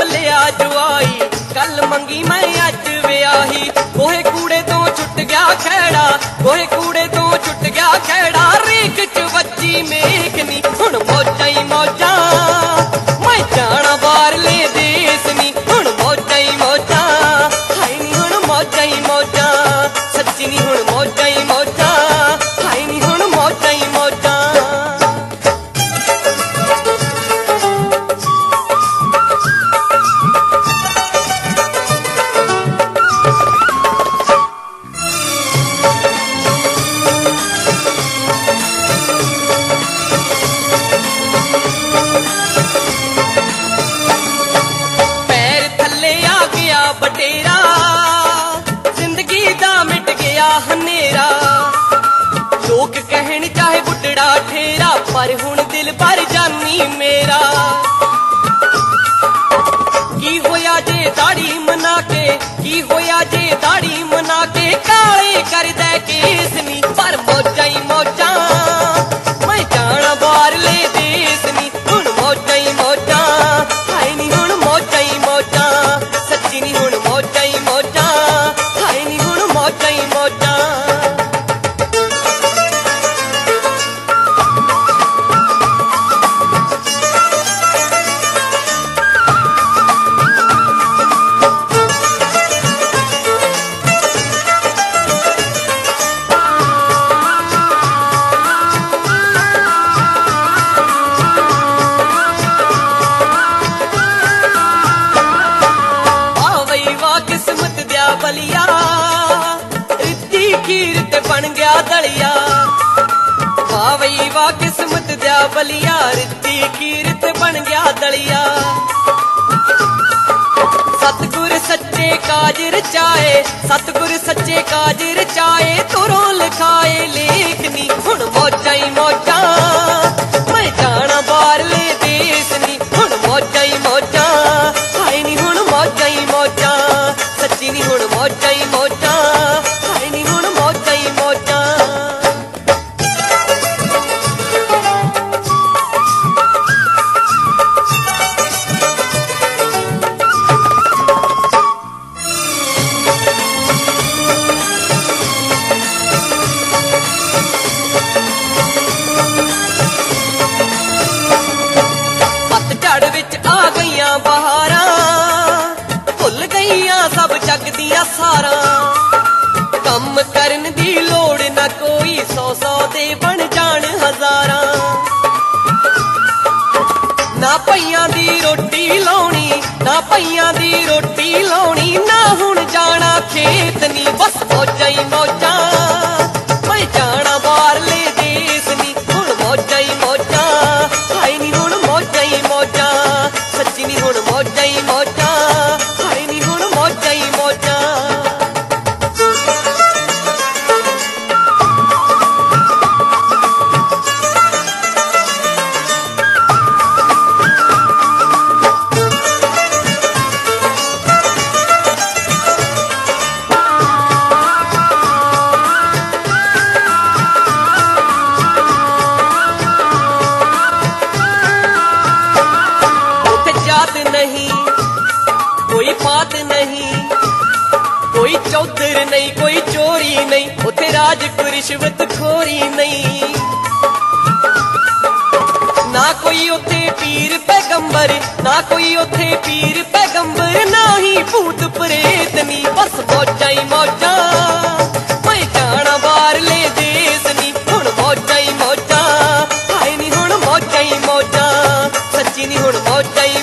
ਰੱਬ ਲਿਆ ਜਵਾਈ, ਕੱਲ ਮੰਗੀ ਮੈਂ ਅੱਜ ਵਿਆਹੀ। ਗੋਹੇ ਕੂੜੇ ਤੋਂ ਛੁੱਟ ਗਿਆ ਖਹਿੜਾ, ਗੋਹੇ ਕੂੜੇ ਤੋਂ ਛੁੱਟ ਗਿਆ ਖਹਿੜਾ, ਰੀਕ ਚ ਵੱਜੀ ਮੇਖ ਨੀ ਹੁਣ ਮੌਜਾਂ ਹੀ ਮੌਜਾਂ, ਮੈਂ ਜਾਣਾ ਬਾਹਰਲੇ ਦੇਸ ਨੀ ਹੁਣ ਮੌਜਾਂ ਹੀ ਮੌਜਾਂ, ਹਾਏ ਨੀ ਹੁਣ ਮੌਜਾਂ ਹੀ ਮੌਜਾਂ, ਸੱਚੀ ਨੀ ਹੁਣ ਮੌਜਾਂ ਹੀ ਮੌਜਾਂ, ਹਾਏ ਨੀ ਹੁਣ ਮੌਜਾਂ ਹੀ ਮੌਜਾਂ। ਬਟੇਰਾ ਜ਼ਿੰਦਗੀ ਦਾ ਮਿਟ ਗਿਆ ਹਨੇਰਾ, ਲੋਕ ਕਹਿਣ ਚਾਹੇ ਬੁੱਢੜਾ ਠੇਰਾ, ਪਰ ਹੁਣ ਦਿਲ ਭਰ ਜਾਨੀ ਮੇਰਾ। ਕੀ ਹੋਇਆ ਜੇ ਦਾੜੀ ਮਨਾ ਕੇ, ਕੀ ਹੋਇਆ ਜੇ ਦਾੜੀ ਮਨਾ ਕੇ, ਕਾਲੇ ਕਰਦਾ ਕੇਸ ਨੀ ਪਰ ਮੌਜਾਂ ਹੀ ਮੌਜਾਂ, ਮੈਂ ਜਾਣਾ ਬਾਹਰਲੇ ਦੇਸ ਨੀ ਹੁਣ ਮੌਜਾਂ ਹੀ ਮੌਜਾਂ, ਹਾਏ ਨੀ ਹੁਣ ਮੌਜਾਂ ਹੀ ਮੌਜਾਂ, ਸੱਚੀ ਨੀ ਹੁਣ ਮੌਜਾਂ ਹੀ ਮੌਜਾਂ, ਹਾਏ ਨੀ ਹੁਣ ਮੌਜਾਂ ਹੀ ਮੌਜਾਂ। ਕਿਸਮਤ ਦਿਆ ਬਲੀਆ, ਰਿੱਤੀ ਖੀਰ ਤੇ ਬਣ ਗਿਆ ਦਲੀਆ, ਵਾਹ ਬਈ ਵਾਹ ਕਿਸਮਤ ਦਿਆ ਬਲੀਆ, ਰਿੱਤੀ ਖੀਰ ਤੇ ਬਣ ਗਿਆ ਦਲੀਆ। ਸਤਿਗੁਰ ਸੱਚੇ ਕਾਜ ਰਚਾਏ, ਸਤਿਗੁਰ ਸੱਚੇ ਕਾਜ ਰਚਾਏ, ਤੁਰੋਂ ਲਿਖਾਏ ਲੇਖ ਨੀ ਹੁਣ ਮੌਜਾਂ ਹੀ ਮੌਜਾਂ, ਮੈਂ ਜਾਣਾ ਬਾਹਰਲੇ ਦੇਸ ਨੀ ਹੁਣ ਮੌਜਾਂ ਹੀ ਮੌਜਾਂ, ਹਾਏ ਨੀ ਹੁਣ ਮੌਜਾਂ ਹੀ ਮੌਜਾਂ, ਸੱਚੀ ਨੀ ਹੁਣ ਮੌਜਾਂ ਹੀ ਮੌਜਾਂ, ਹਾਏ ਨੀ ਹੁਣ ਮੌਜਾਂ ਹੀ ਮੌਜਾਂ। ਪਤਝੜ ਵਿੱਚ ਆ ਗਈਆਂ ਬਹਾਰਾਂ, ਭੁੱਲ ਗਈਆਂ ਸਭ ਜੱਗ ਦੀਆਂ ਸਾਰਾਂ, ਕੰਮ ਕਰਨ ਦੀ ਲੋੜ ਨਾ ਕੋਈ, 100 ਦੇ ਬਣ ਜਾਣ ਹਜ਼ਾਰਾਂ। ਨਾ ਪਈਆਂ ਦੀ ਰੋਟੀ ਲਾਉਣੀ, ਨਾ ਪਈਆਂ ਦੀ ਰੋਟੀ ਲਾਉਣੀ, ਨਾ ਹੁਣ ਜਾਣਾ ਖੇਤ ਨੀ ਬਸ ਮੌਜਾਂ ਹੀ ਮੌਜਾਂ, ਮੈਂ ਜਾਣਾ ਬਾਹਰਲੇ ਦੇਸ ਨੀ ਹੁਣ ਮੌਜਾਂ ਹੀ ਮੌਜਾਂ, ਹਾਏ ਨੀ ਹੁਣ ਮੌਜਾਂ ਹੀ ਮੌਜਾਂ, ਸੱਚੀ ਨੀ ਹੁਣ ਮੌਜਾਂ ਹੀ ਮੌਜਾਂ, ਹਾਏ ਨੀ ਹੁਣ ਮੌਜਾਂ ਹੀ ਮੌਜਾਂ। जात नहीं कोई पात नहीं, कोई चौधर नहीं कोई चोरी नहीं, उथे राज कोई रिश्वत खोरी नहीं, ना कोई उथे पीर पैगंबर, ना कोई उथे पीर पैगंबर, ना ही भूत प्रेत नी बस मौजां ही मौजां, मैं जाना बाहरले देस नी हुण मौजां ही मौजां, हाए नी हुण मौजां ही मौजां, सच्ची नी हुण मौजां ही